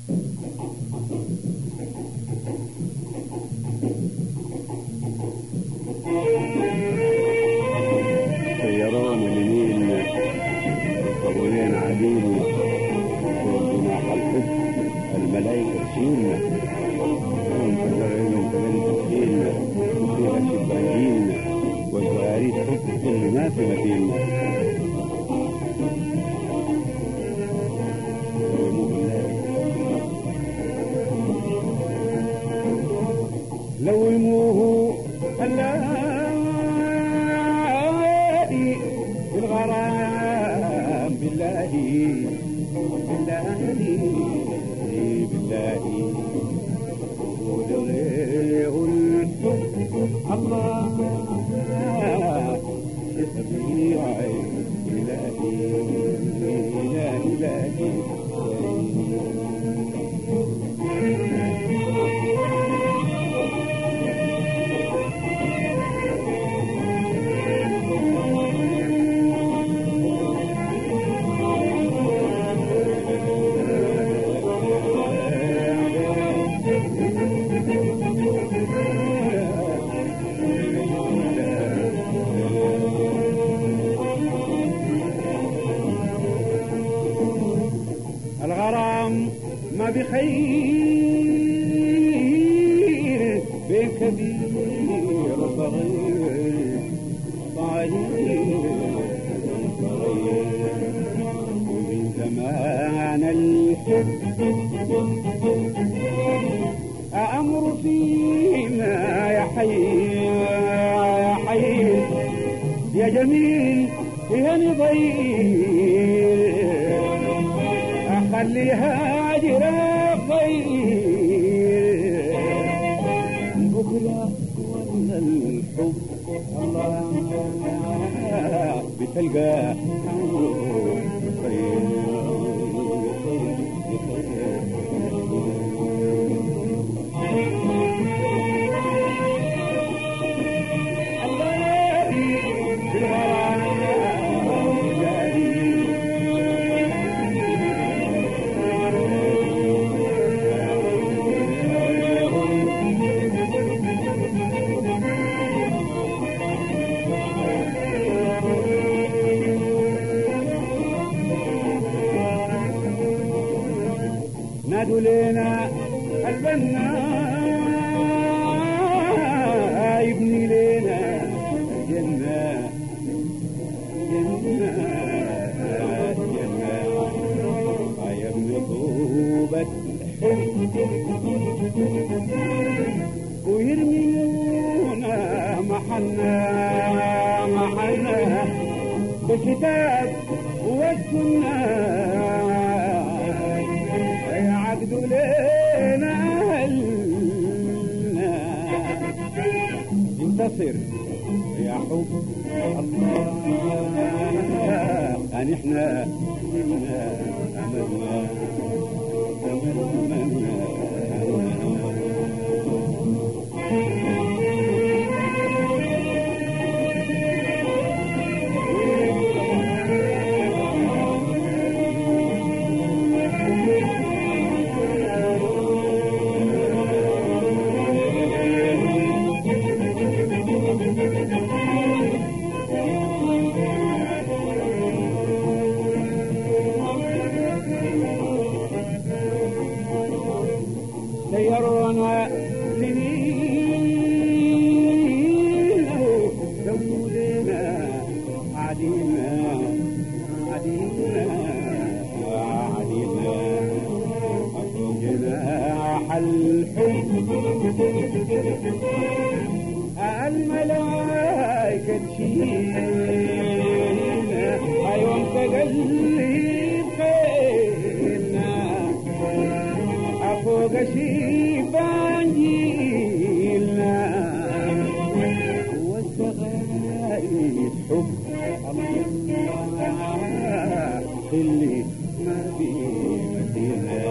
طيران اليمين طولين عديل فوق جناح الحب الملائكة تشيلنا وانت تشيلنا وفيها شباكينا والزغاريد حب اللي ما في مثيلنا لو يموه اللائي بالغرام بالله بالله بالله ودغيه الحب الله يستطيعي إلهي إلهي الغرام ما بخير بين كبير وصغير ومن زمان الحب أمر فينا يا حي يا حي يا جميل يا نظير خليها هاجرة خير بكرة ولا الحب الله بتلقى نادوا لنا البنا يبني لنا الجنة جنة جنة يا ابن طوبة ويرمينا محنا محنا بالكتاب والسنة يعقدوا لنا أهلنا انتصر يا حب الله أن احنا أملنا سيرونا سنين دولنا عدينا عدينا عدينا جناح الحب الملائكة تشيلنا يوم تقلب خيلنا فوق شيبان جيلنا والزغايد حب الله اللي ما في مثيلنا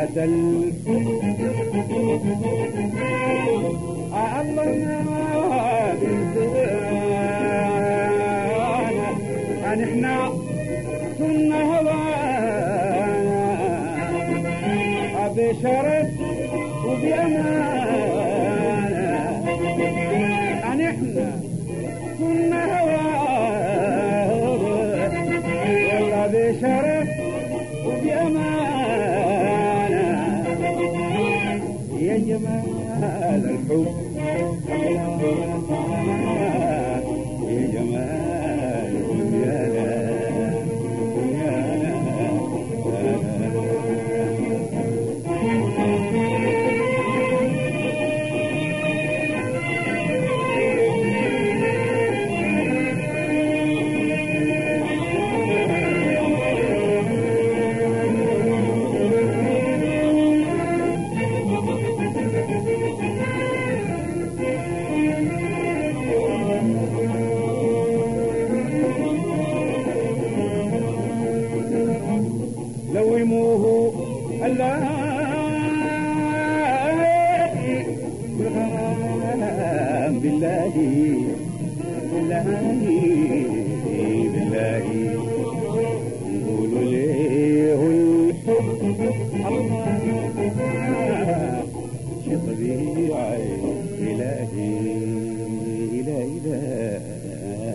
احنا كنا هوانا بشرف وبأمانة، احنا كنا هوانا والله بشرف وبأمانة. يا جمال الحب يا جمال لوموه بالغرام بالله بالله بالله، يقولوا ليه الحب الله شي طبيعي إلهي إلهي إلهي